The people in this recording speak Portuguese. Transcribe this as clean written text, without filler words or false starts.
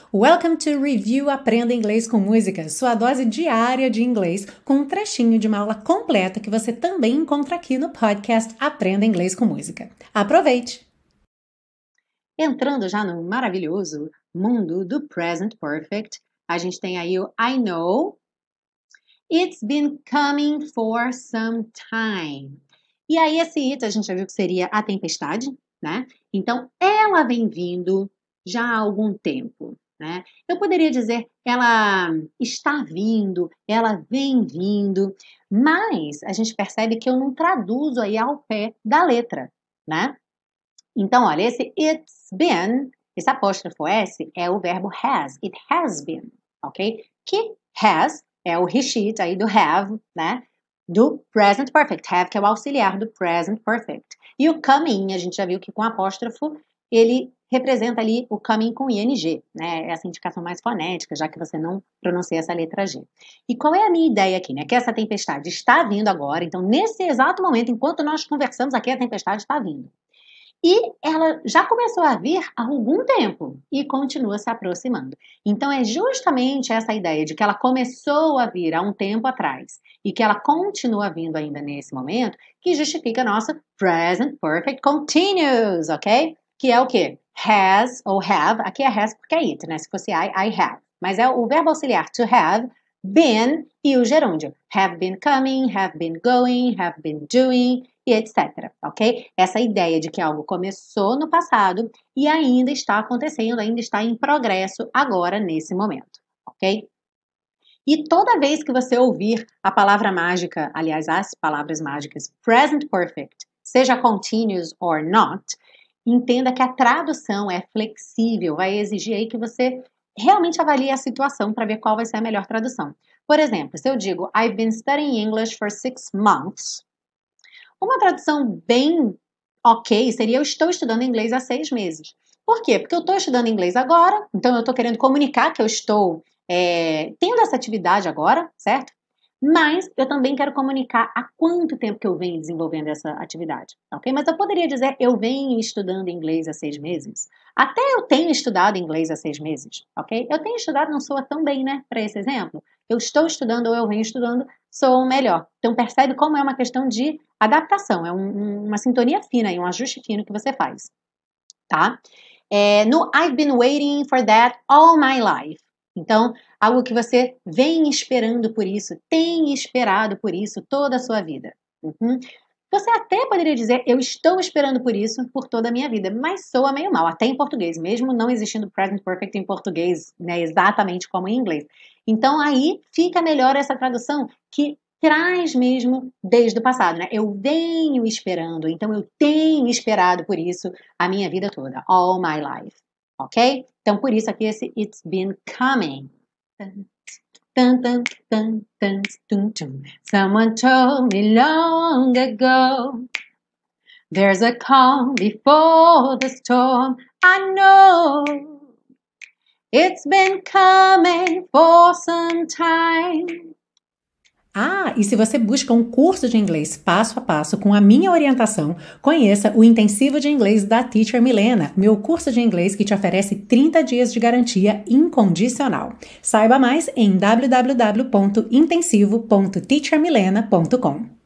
Welcome to Review Aprenda Inglês com Música, sua dose diária de inglês com um trechinho de uma aula completa que você também encontra aqui no podcast Aprenda Inglês com Música. Aproveite! Entrando já no maravilhoso mundo do Present Perfect, a gente tem aí o I know, it's been coming for some time. E aí esse it a gente já viu que seria a tempestade, né? Então ela vem vindo já há algum tempo, né? Eu poderia dizer ela está vindo, ela vem vindo, mas a gente percebe que eu não traduzo aí ao pé da letra, né? Então, olha, esse it's been, esse apóstrofo S é o verbo has, it has been, ok? Que has é o he, she aí do have, né? Do present perfect, have que é o auxiliar do present perfect. E o coming, a gente já viu que com apóstrofo, ele representa ali o coming com ing, né? Essa indicação mais fonética, já que você não pronuncia essa letra G. E qual é a minha ideia aqui, né? Que essa tempestade está vindo agora, então nesse exato momento, enquanto nós conversamos aqui, a tempestade está vindo. E ela já começou a vir há algum tempo e continua se aproximando. Então é justamente essa ideia de que ela começou a vir há um tempo atrás e que ela continua vindo ainda nesse momento que justifica a nossa present perfect continuous, ok? Que é o quê? Has ou have, aqui é has porque é it, né? Se fosse I have. Mas é o verbo auxiliar to have, been e o gerúndio. Have been coming, have been going, have been doing e etc, ok? Essa ideia de que algo começou no passado e ainda está acontecendo, ainda está em progresso agora nesse momento, ok? E toda vez que você ouvir a palavra mágica, aliás, as palavras mágicas present perfect, seja continuous or not, entenda que a tradução é flexível, vai exigir aí que você realmente avalie a situação para ver qual vai ser a melhor tradução. Por exemplo, se eu digo I've been studying English for 6 months, uma tradução bem ok seria eu estou estudando inglês há 6 meses. Por quê? Porque eu estou estudando inglês agora, então eu estou querendo comunicar que eu estou tendo essa atividade agora, certo? Mas eu também quero comunicar há quanto tempo que eu venho desenvolvendo essa atividade, ok? Mas eu poderia dizer eu venho estudando inglês há 6 meses. Até eu tenho estudado inglês há 6 meses, ok? Eu tenho estudado não soa tão bem, né? Para esse exemplo. Eu estou estudando ou eu venho estudando soam melhor. Então percebe como é uma questão de adaptação, é uma sintonia fina e um ajuste fino que você faz, tá? No I've been waiting for that all my life. Então, algo que você vem esperando por isso, tem esperado por isso toda a sua vida. Você até poderia dizer, eu estou esperando por isso por toda a minha vida, mas soa meio mal, até em português, mesmo não existindo present perfect em português, né, exatamente como em inglês. Então, aí fica melhor essa tradução que traz mesmo desde o passado, né? Eu venho esperando, então eu tenho esperado por isso a minha vida toda, all my life, ok? Então, por isso aqui esse it's been coming. Dun, dun, dun, dun, dun, dun. Someone told me long ago there's a calm before the storm. I know it's been coming for some time. E se você busca um curso de inglês passo a passo com a minha orientação, conheça o Intensivo de Inglês da Teacher Milena, meu curso de inglês que te oferece 30 dias de garantia incondicional. Saiba mais em www.intensivo.teachermilena.com.